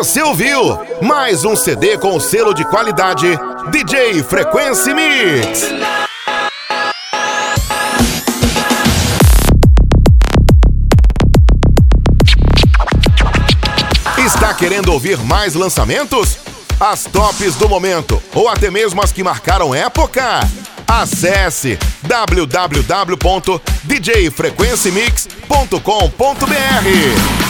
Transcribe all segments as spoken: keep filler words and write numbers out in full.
Você ouviu mais um C D com o selo de qualidade D J Frequency Mix. Está querendo ouvir mais lançamentos? As tops do momento ou até mesmo as que marcaram época? Acesse w w w ponto d j frequency mix ponto com ponto b r.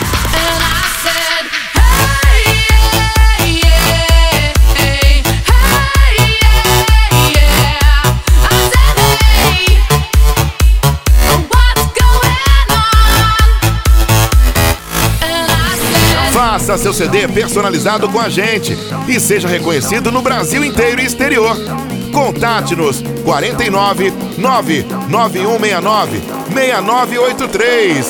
Faça seu C D personalizado com a gente e seja reconhecido no Brasil inteiro e exterior. Contate-nos quarenta e nove, nove nove um seis nove, seis nove oito três.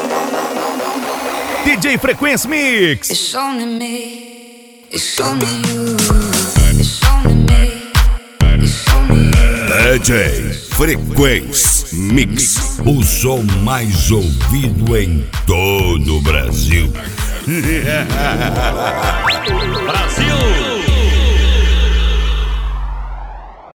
D J Frequency Mix. It's only me, it's only you, it's only me, it's only you. D J Frequency Mix, o som mais ouvido em todo o Brasil. Brasil!